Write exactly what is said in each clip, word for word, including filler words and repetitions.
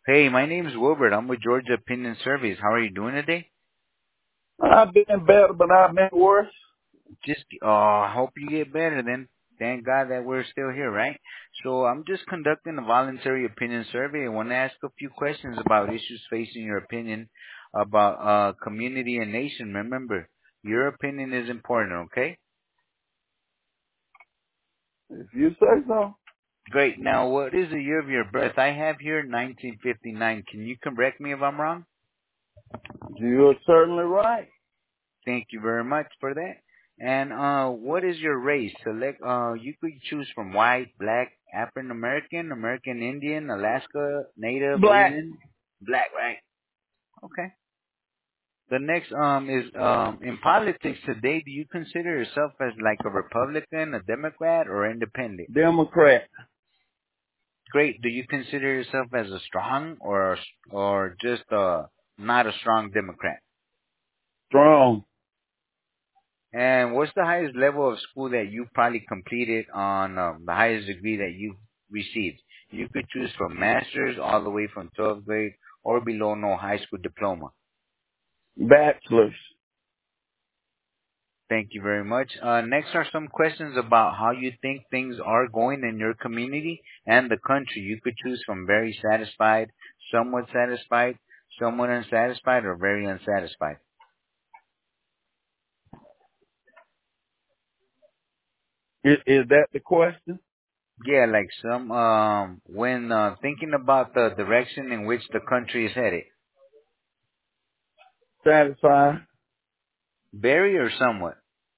Hey, my name is Wilbert. I'm with Georgia Opinion Surveys. How are you doing today? I've been better, but I've been worse. Just, oh, I hope you get better then. Thank God that we're still here, right? So I'm just conducting a voluntary opinion survey. I want to ask a few questions about issues facing your opinion about uh, community and nation. Remember, your opinion is important, okay? If you say so. Great. Now, what is the year of your birth? I have here nineteen fifty-nine. Can you correct me if I'm wrong? You're certainly right. Thank you very much for that. And uh, what is your race? Select. Uh, you could choose from white, black, African American, American Indian, Alaska, Native, Black. Asian, black, right? Okay. The next um is um in politics today. Do you consider yourself as like a Republican, a Democrat, or independent? Democrat. Great. Do you consider yourself as a strong or or just uh not a strong Democrat? Strong. And what's the highest level of school that you probably completed on um, the highest degree that you received? You could choose from master's all the way from twelfth grade or below no high school diploma. Bachelors. Thank you very much. Uh, next are some questions about how you think things are going in your community and the country. You could choose from very satisfied, somewhat satisfied, somewhat unsatisfied, or very unsatisfied. Is, is that the question? Yeah, like some um when uh, thinking about the direction in which the country is headed. Satisfied? Very or somewhat?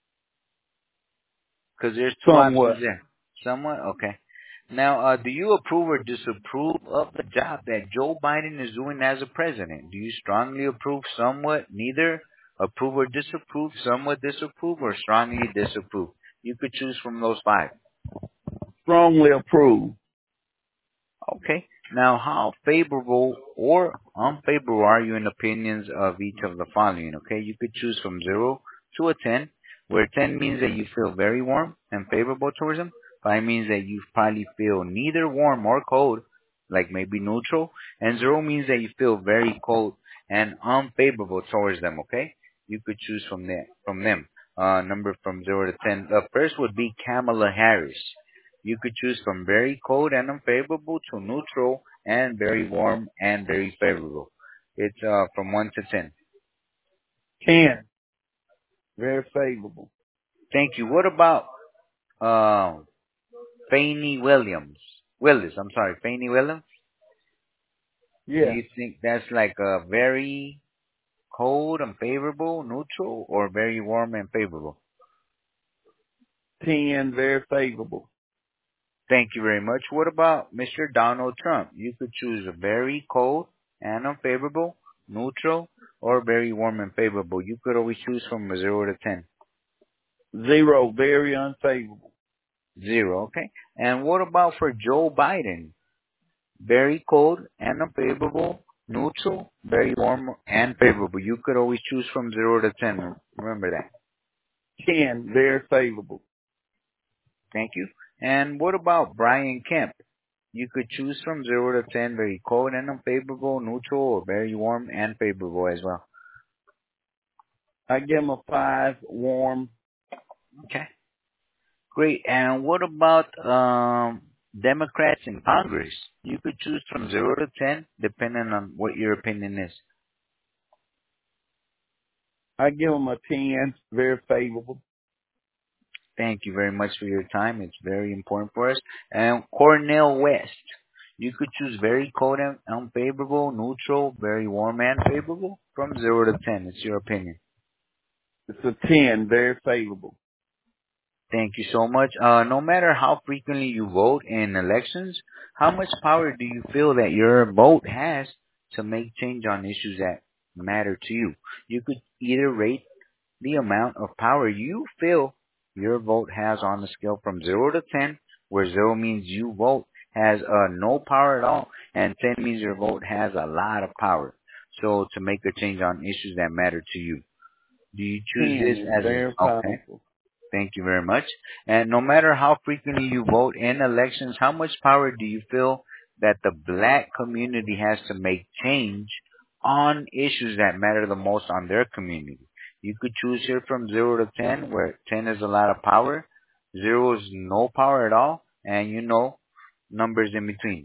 Because there's two options Somewhat. there. Somewhat? Okay. Now, uh, do you approve or disapprove of the job that Joe Biden is doing as a president? Do you strongly approve, somewhat, neither, approve or disapprove, somewhat disapprove, or strongly disapprove? You could choose from those five. Strongly approve. Okay. Now, how favorable or unfavorable are you in opinions of each of the following? Okay, you could choose from zero to a ten, where ten means that you feel very warm and favorable towards them. Five means that you probably feel neither warm or cold, like maybe neutral, and zero means that you feel very cold and unfavorable towards them. Okay, you could choose from there from them. Uh, number from zero to ten. The first would be Kamala Harris. You could choose from very cold and unfavorable to neutral and very warm and very favorable. It's uh, from one to ten. ten. Very favorable. Thank you. What about uh, Fannie Williams? Willis, I'm sorry, Fannie Williams? Do Yes. you think that's like a very cold and favorable, neutral, or very warm and favorable? ten. Very favorable. Thank you very much. What about Mister Donald Trump? You could choose a very cold and unfavorable, neutral, or very warm and favorable. You could always choose from a zero to ten. Zero. Very unfavorable. Zero, okay. And what about for Joe Biden? Very cold and unfavorable, neutral, very warm and favorable. You could always choose from zero to ten. Remember that. ten. Very favorable. Thank you. And what about Brian Kemp? You could choose from zero to ten, very cold and unfavorable, neutral, or very warm and favorable as well. I give him a five. Warm. Okay, great. And what about um, Democrats in Congress? You could choose from zero to ten, depending on what your opinion is. I give him a ten. Very favorable. Thank you very much for your time. It's very important for us. And Cornel West. You could choose very cold and unfavorable, neutral, very warm and favorable from zero to ten. It's your opinion. It's a ten. Very favorable. Thank you so much. Uh, no matter how frequently you vote in elections, how much power do you feel that your vote has to make change on issues that matter to you? You could either rate the amount of power you feel your vote has on the scale from zero to ten, where zero means you vote has uh, no power at all, and ten means your vote has a lot of power. So to make a change on issues that matter to you. Do you choose this ten. as Very a, okay? powerful. Thank you very much. And no matter how frequently you vote in elections, how much power do you feel that the black community has to make change on issues that matter the most on their community. You could choose here from zero to ten, where ten is a lot of power, zero is no power at all, and you know numbers in between.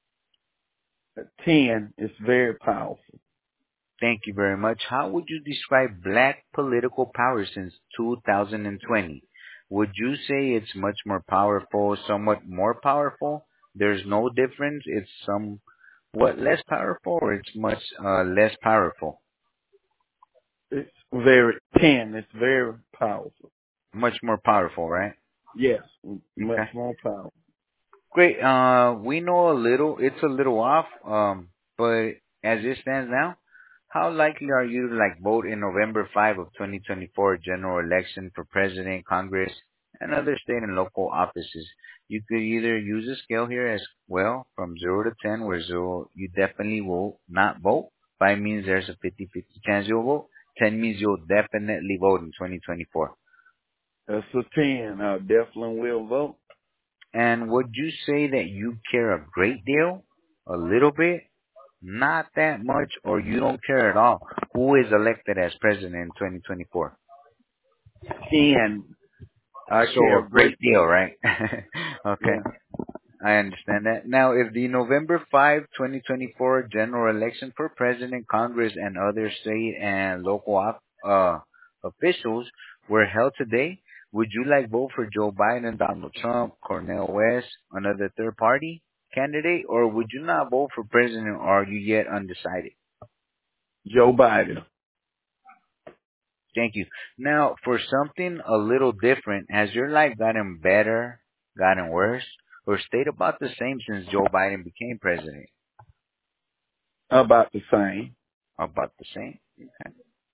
ten is very powerful. Thank you very much. How would you describe black political power since two thousand twenty? Would you say it's much more powerful, somewhat more powerful? There's no difference. It's somewhat less powerful, or it's much uh, less powerful? It's very ten. It's very powerful. Much more powerful, right? Yes, much Okay. more powerful. Great. Uh, we know a little. It's a little off. Um, but as it stands now, how likely are you to like vote in November fifth of twenty twenty-four general election for president, Congress, and other state and local offices? You could either use a scale here as well from zero to ten, where zero you definitely will not vote. Five means there's a fifty-fifty chance you'll vote. Ten means you'll definitely vote in twenty twenty-four. That's a ten. I definitely will vote. And would you say that you care a great deal, a little bit, not that much, or you don't care at all who is elected as president in twenty twenty-four? ten. I So care a a great great deal, deal. right? Okay. Yeah. I understand that. Now, if the November fifth, twenty twenty-four general election for president, Congress, and other state and local op- uh, officials were held today, would you like vote for Joe Biden, Donald Trump, Cornel West, another third party candidate, or would you not vote for president, or are you yet undecided? Joe Biden. Thank you. Now, for something a little different, has your life gotten better, gotten worse, or stayed about the same since Joe Biden became president? About the same. About the same. Okay.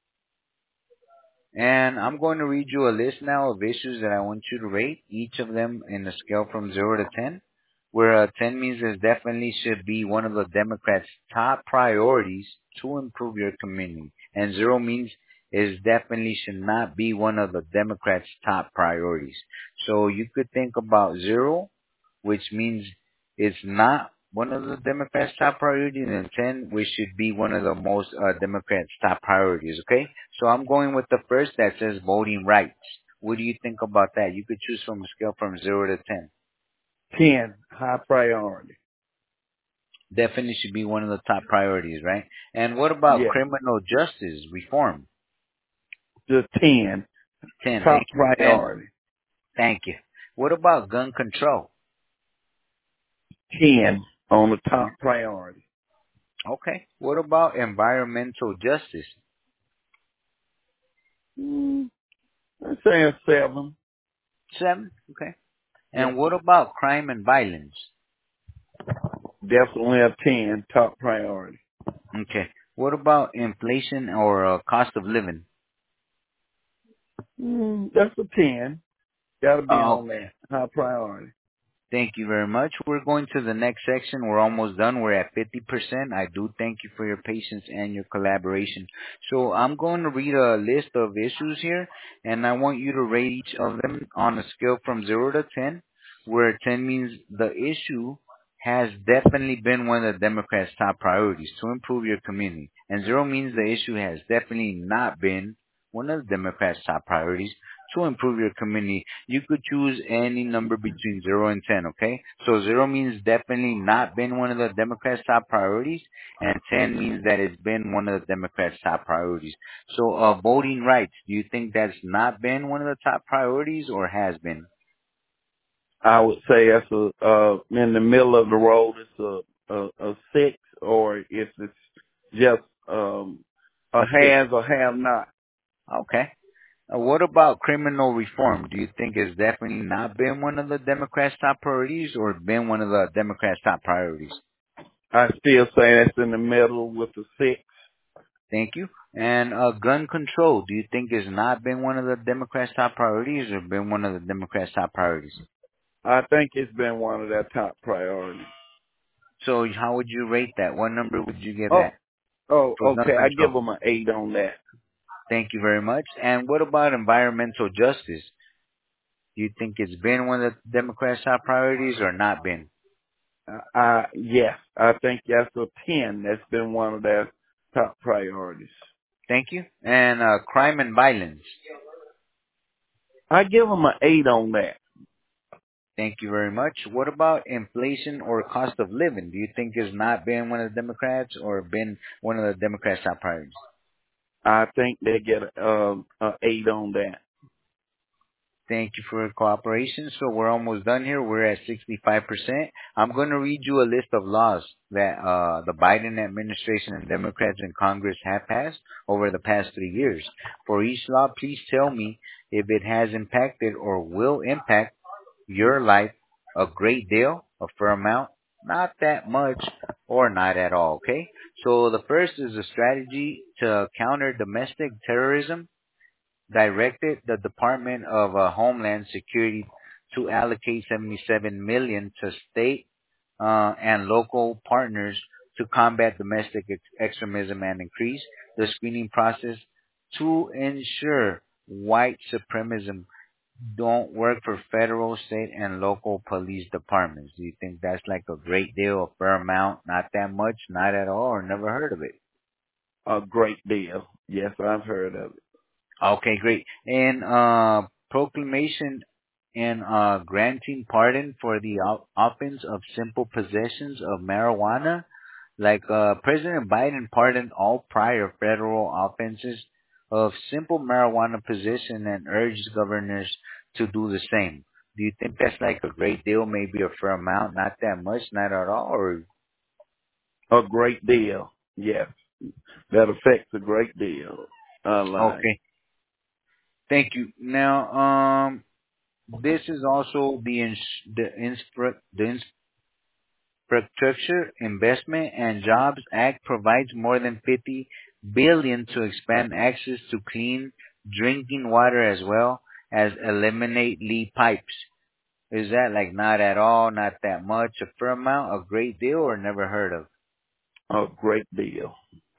And I'm going to read you a list now of issues that I want you to rate, each of them in a scale from zero to ten, where uh, ten means this definitely should be one of the Democrats' top priorities to improve your community, and zero means is definitely should not be one of the Democrats' top priorities. So you could think about zero, which means it's not one of the Democrats' top priorities, and ten, which should be one of the most uh, Democrats' top priorities. Okay, so I'm going with the first that says voting rights. What do you think about that? You could choose from a scale from zero to ten. ten. High priority. Definitely should be one of the top priorities, right? And what about Yes. criminal justice reform? The ten. ten, Top thank you. And priority. thank you. What about gun control? ten on the top priority. Okay. What about environmental justice? Mm, let's say a seven. seven. Okay. Yeah. And what about crime and violence? Definitely a ten. Top priority. Okay. What about inflation or uh, cost of living? Mm, that's a ten. Got to be Oh, on that. High priority. thank you very much. We're going to the next section. We're almost done. We're at fifty percent. I do thank you for your patience and your collaboration. So I'm going to read a list of issues here, and I want you to rate each of them on a scale from zero to ten, where ten means the issue has definitely been one of the Democrats' top priorities to improve your community, and zero means the issue has definitely not been one of the Democrats' top priorities to improve your community. You could choose any number between zero and ten, okay? So zero means definitely not been one of the Democrats' top priorities, and ten means that it's been one of the Democrats' top priorities. So uh, voting rights, do you think that's not been one of the top priorities or has been? I would say that's a uh in the middle of the road. It's a a, a six, or if it's just um a A six. has or have not. Okay. Uh, what about criminal reform? Do you think it's definitely not been one of the Democrats' top priorities or been one of the Democrats' top priorities? I still say that's in the middle with the six. Thank you. And uh, gun control, do you think has not been one of the Democrats' top priorities or been one of the Democrats' top priorities? I think it's been one of their top priorities. So how would you rate that? What number would you give Oh, that oh, for gun okay. I give control? them an eight on that. Thank you very much. And what about environmental justice? Do you think it's been one of the Democrats' top priorities or not been? Uh, uh, yes, I think that's a ten. That's been one of their top priorities. Thank you. And uh, crime and violence. I give them an eight on that. Thank you very much. What about inflation or cost of living? Do you think has not been one of the Democrats or been one of the Democrats' top priorities? I think they get a, um, a eight on that. Thank you for your cooperation. So we're almost done here. We're at sixty-five percent. I'm going to read you a list of laws that uh, the Biden administration and Democrats in Congress have passed over the past three years. For each law, please tell me if it has impacted or will impact your life a great deal, a fair amount, not that much, or not at all, okay? So the first is a strategy to counter domestic terrorism, directed the Department of uh, Homeland Security to allocate seventy-seven million dollars to state uh, and local partners to combat domestic ex- extremism and increase the screening process to ensure white supremacism don't work for federal, state, and local police departments. Do you think that's like a great deal, a fair amount, not that much, not at all, or never heard of it? A great deal. Yes, I've heard of it. Okay, great. And uh, proclamation and uh, granting pardon for the o- offense of simple possessions of marijuana. Like uh, President Biden pardoned all prior federal offenses of simple marijuana possession and urged governors to do the same. Do you think that's like a great deal, maybe a fair amount, not that much, not at all, or A great deal. Yes, that affects a great deal. Our lives. okay? Thank you. Now, um, this is also the ins- the inspir- the Infrastructure Investment and Jobs Act provides more than fifty billion dollars to expand access to clean drinking water as well as eliminate lead pipes. Is that like not at all, not that much, a fair amount, a great deal, or never heard of? A great deal.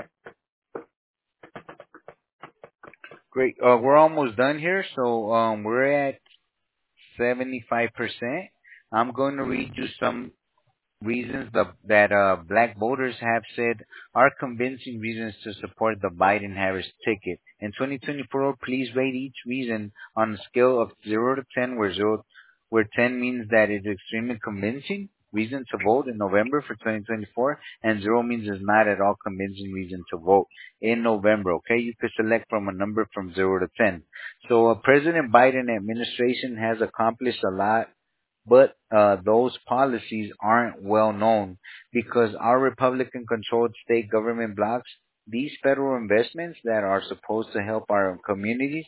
Great. Uh, we're almost done here, so um, we're at seventy-five percent. I'm going to read you some reasons the, that uh, black voters have said are convincing reasons to support the Biden-Harris ticket. In twenty twenty-four, please rate each reason on a scale of zero to ten, where zero, where ten means that it's extremely convincing reason to vote in November for twenty twenty-four, and zero means it's not at all convincing reason to vote in November. Okay, you could select from a number from zero to ten. So, uh, President Biden administration has accomplished a lot, but uh, those policies aren't well known because our Republican controlled state government blocks these federal investments that are supposed to help our communities.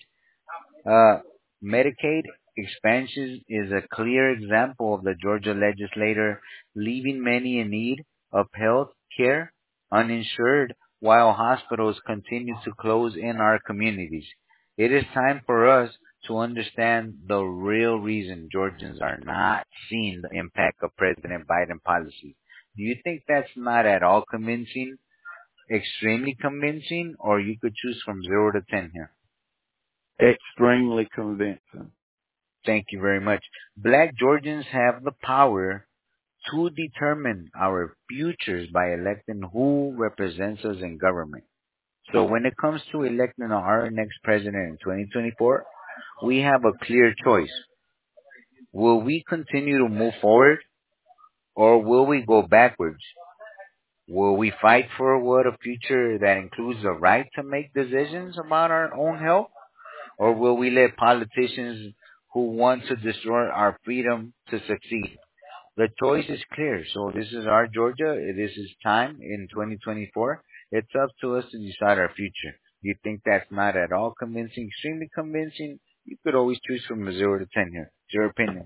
Uh, Medicaid expansion is a clear example of the Georgia legislator leaving many in need of health care uninsured while hospitals continue to close in our communities. It is time for us to understand the real reason Georgians are not seeing the impact of President Biden policies. Do you think that's not at all convincing, extremely convincing, or you could choose from zero to ten here? Extremely convincing. Thank you very much. Black Georgians have the power to determine our futures by electing who represents us in government. So when it comes to electing our next president in twenty twenty-four, we have a clear choice. Will we continue to move forward or will we go backwards? Will we fight for what a future that includes the right to make decisions about our own health? Or will we let politicians who want to destroy our freedom to succeed? The choice is clear. So this is our Georgia. This is time in twenty twenty-four. It's up to us to decide our future. You think that's not at all convincing, extremely convincing? You could always choose from a zero to ten here. It's your opinion.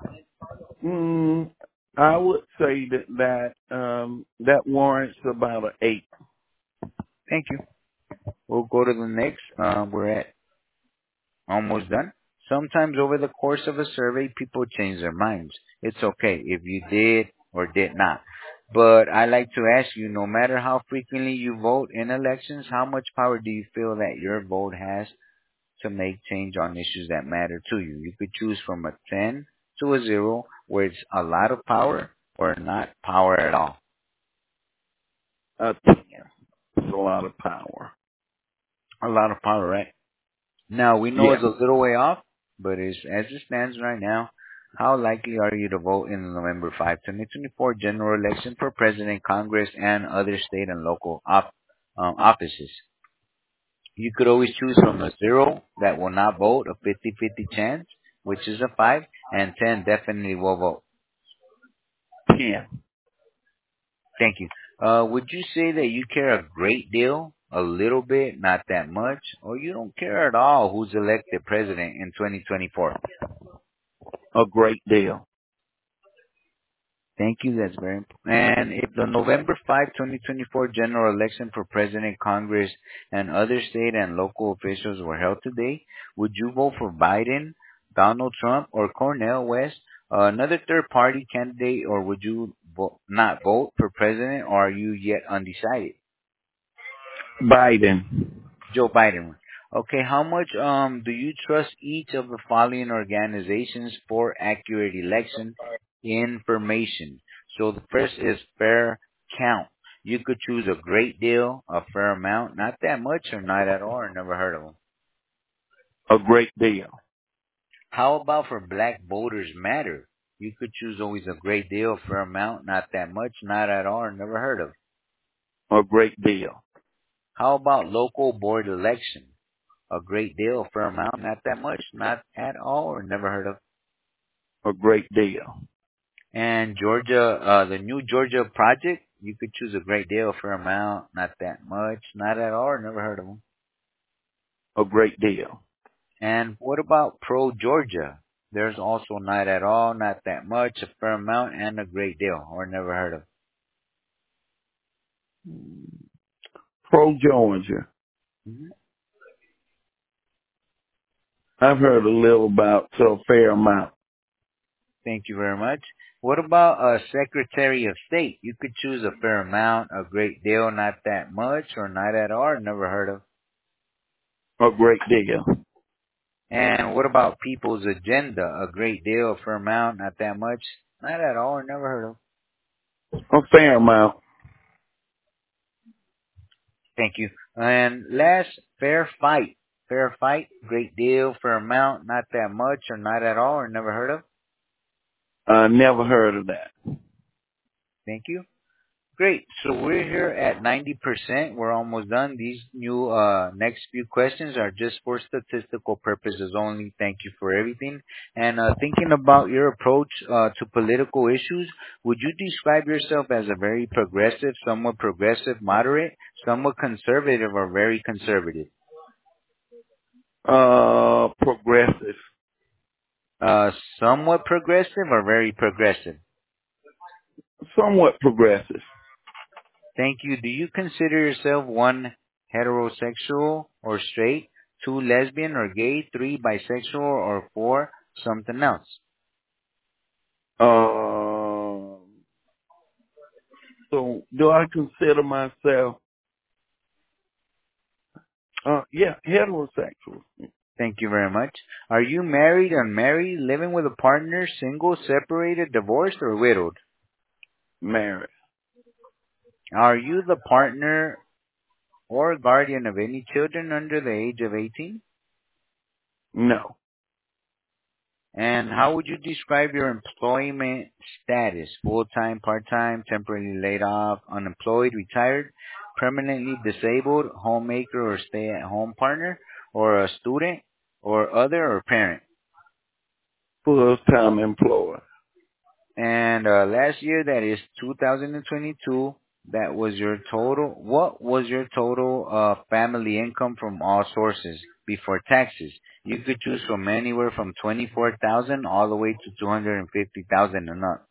Mm, I would say that that um, that warrants about an eight. Thank you. We'll go to the next. Uh, we're at almost done. Sometimes over the course of a survey, people change their minds. It's okay if you did or did not. But I like to ask you, no matter how frequently you vote in elections, how much power do you feel that your vote has to make change on issues that matter to you? You could choose from a ten to a zero, where it's a lot of power, or not power at all? Uh, ten. It's a lot of power. A lot of power, right? Now, we know Yeah. it's a little way off, but it's, as it stands right now, how likely are you to vote in the November fifth, twenty twenty-four general election for president, Congress, and other state and local op, um, offices? You could always choose from a zero that will not vote, a fifty-fifty chance, which is a five, and ten definitely will vote. ten. Thank you. Uh, would you say that you care a great deal, a little bit, not that much, or you don't care at all who's elected president in twenty twenty-four? A great deal. Thank you. That's very important. And if the November fifth, twenty twenty-four general election for president, Congress, and other state and local officials were held today, would you vote for Biden, Donald Trump, or Cornel West, uh, another third party candidate, or would you vo- not vote for president, or are you yet undecided? Biden. Joe Biden. Okay, how much um do you trust each of the following organizations for accurate election information? So the first is Fair Count. You could choose a great deal, a fair amount, not that much, or not at all, or never heard of them. A great deal. How about for Black Voters Matter? You could choose always a great deal, a fair amount, not that much, not at all, or never heard of. A great deal. How about local board election? A great deal, a fair amount, not that much, not at all, or never heard of. A great deal. And Georgia, uh, the new Georgia project, you could choose a great deal, a fair amount, not that much, not at all, or never heard of them. A great deal. And what about Pro Georgia? There's also not at all, not that much, a fair amount, and a great deal, or never heard of. Pro Georgia. Mhm. I've heard a little about, so a fair amount. Thank you very much. What about a Secretary of State? You could choose a fair amount, a great deal, not that much, or not at all, or never heard of. A great deal. And what about People's Agenda? A great deal, a fair amount, not that much, not at all, or never heard of. A fair amount. Thank you. And last, Fair Fight. Fair Fight, great deal, fair amount, not that much, or not at all, or never heard of. I never heard of that. Thank you. Great. So we're here at ninety percent. We're almost done. These new uh, next few questions are just for statistical purposes only. Thank you for everything. And uh, thinking about your approach uh, to political issues, would you describe yourself as a very progressive, somewhat progressive, moderate, somewhat conservative, or very conservative? Uh, progressive. Uh, somewhat progressive or very progressive? Somewhat progressive. Thank you. Do you consider yourself one heterosexual or straight, two lesbian or gay, three bisexual, or four something else? Uh, so do I consider myself, uh, yeah, heterosexual. Thank you very much. Are you married, unmarried, living with a partner, single, separated, divorced, or widowed? Married. Are you the partner or guardian of any children under the age of eighteen? No. And how would you describe your employment status? Full-time, part-time, temporarily laid off, unemployed, retired, permanently disabled, homemaker or stay-at-home partner, or a student, or other, or parent? Full-time employed. And uh, last year, that is two thousand twenty-two, that was your total. What was your total uh, family income from all sources before taxes? You could choose from anywhere from twenty-four thousand all the way to two hundred fifty thousand and up.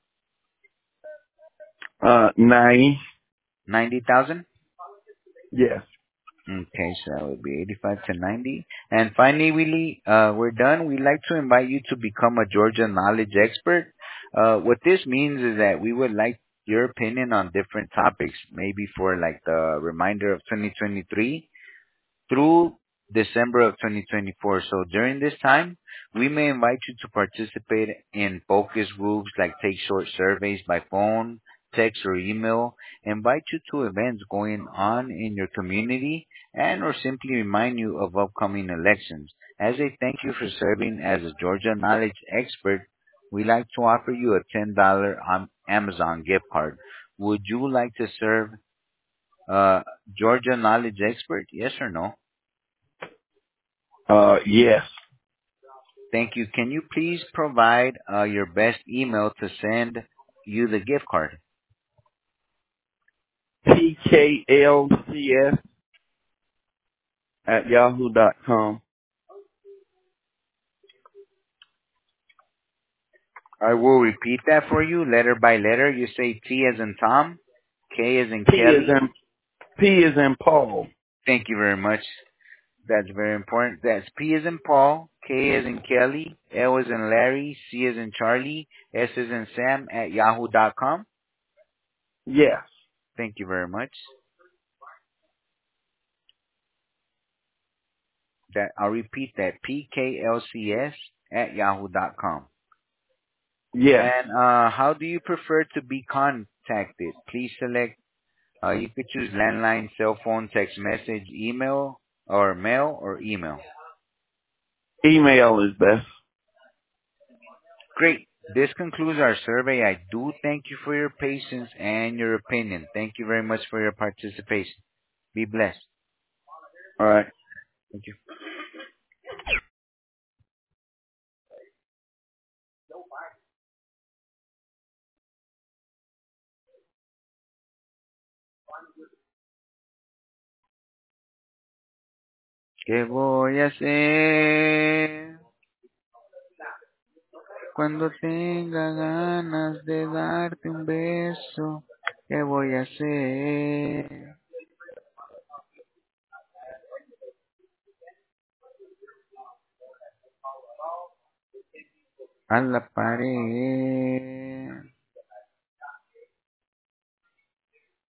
Uh, ninety. ninety thousand? Yes. Okay, so that would be eighty-five to ninety. And finally, Willie, uh, we're done. We'd like to invite you to become a Georgia knowledge expert. Uh, what this means is that we would like your opinion on different topics, maybe for like the reminder of twenty twenty-three through December of twenty twenty-four. So during this time, we may invite you to participate in focus groups like take short surveys by phone, text, or email, invite you to events going on in your community, and or simply remind you of upcoming elections. As a thank you for serving as a Georgia knowledge expert, we like to offer you a ten dollars Am- Amazon gift card. Would you like to serve uh, Georgia knowledge expert? Yes or no? Uh, yes. Thank you. Can you please provide uh, your best email to send you the gift card? P K L C S at yahoo dot com. I will repeat that for you letter by letter. You say T as in Tom, K as in P is Kelly. in P is in Paul. Thank you very much. That's very important. That's P as in Paul, K as in Kelly, L as in Larry, C as in Charlie, S as in Sam at yahoo dot com. Yes. Thank you very much. That I'll repeat that P K L C S at yahoo dot com. Yes. And uh, how do you prefer to be contacted? Please select, uh, you could choose landline, cell phone, text message, email, or mail, or email. Email is best. Great. This concludes our survey. I do thank you for your patience and your opinion. Thank you very much for your participation. Be blessed. All right. Thank you. ¿Qué voy a hacer cuando tenga ganas de darte un beso? ¿Qué voy a hacer? A la pared.